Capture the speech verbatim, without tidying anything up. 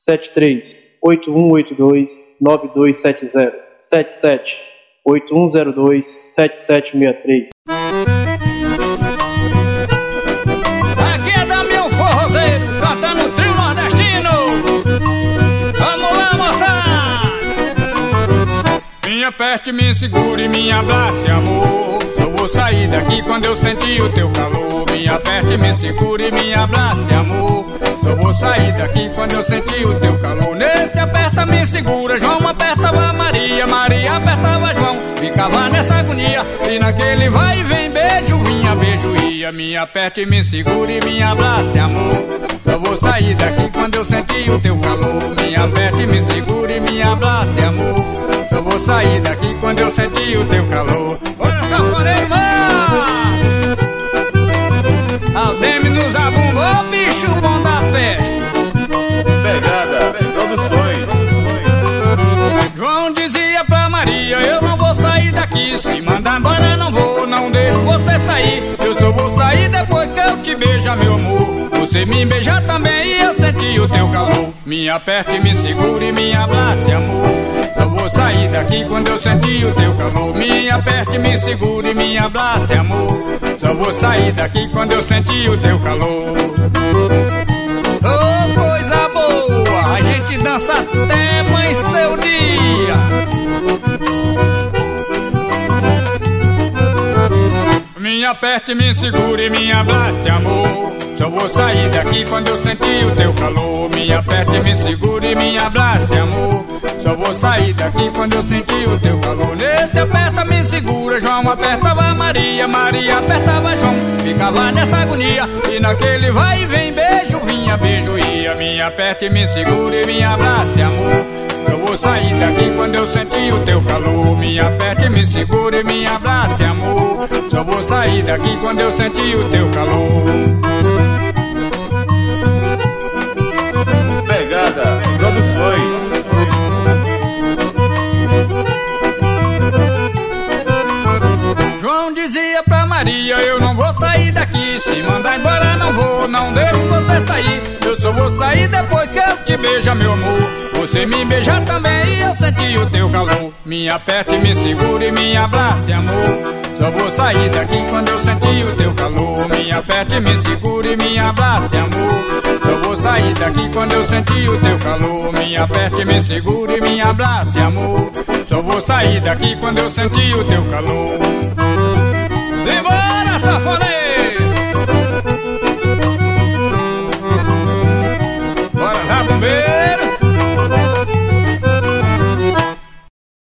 sete três oito um oito dois nove dois sete zero, sete sete oito um zero dois sete sete seis três. Aqui é Damião Forrozeiro, cantando trio nordestino. Vamos lá, moçada! Me aperte, me segure, me abrace, amor. Eu vou sair daqui quando eu sentir o teu calor. Me aperte, me segure, me abrace, amor. Eu vou sair daqui quando eu sentir o teu calor. Nesse aperta, me segura, João apertava Maria, Maria apertava João. Ficava nessa agonia, e naquele vai e vem, beijo, vinha, beijo, ia. Me aperte, me segure, me abrace, amor. Eu vou sair daqui quando eu sentir o teu calor. Me aperte, me segure, me abrace, amor. Eu vou sair daqui quando eu sentir o teu calor. Olha só, porém, Aldeme nos abumba, ô bicho bom da festa. Pegada, produções. João dizia pra Maria, eu não vou sair daqui. Se mandar embora não vou, não deixo você sair. Eu só vou sair depois que eu te beijar, meu amor. Você me beijar também e eu sentir o teu calor. Me aperte, me segure, me abrace, amor. Eu vou sair daqui quando eu sentir o teu calor. Me aperte, me segure, me abrace, amor. Só vou sair daqui quando eu sentir o teu calor. Oh, coisa boa, a gente dança até amanhecer o dia. Me aperte, me segure, me abrace, amor. Só vou sair daqui quando eu sentir o teu calor. Me aperte, me segure, me abrace, amor. Só vou sair daqui quando eu sentir o teu calor. Nesse aperta, me segura, João apertava Maria, Maria apertava João. Ficava nessa agonia, e naquele vai e vem, beijo, vinha, beijo, ia. Me aperte, me segure, me abrace, amor. Eu vou sair daqui quando eu sentir o teu calor. Me aperte, me segure, me abrace, amor. Só vou sair daqui quando eu sentir o teu calor. Pegada, produções. João dizia pra Maria, eu não vou sair daqui. Se mandar embora não vou, não deixo você sair. Eu só vou sair depois que eu te beijar, meu amor. Você me beijar também e eu sentir o teu calor. Me aperte, me segure, me abrace, amor. Só vou sair daqui quando eu sentir o teu calor. Me aperte, me segure, me abrace, amor. Só vou sair daqui quando eu sentir o teu calor. Me aperte, me segure, me abrace, amor. Só vou sair daqui quando eu sentir o teu calor. Viva!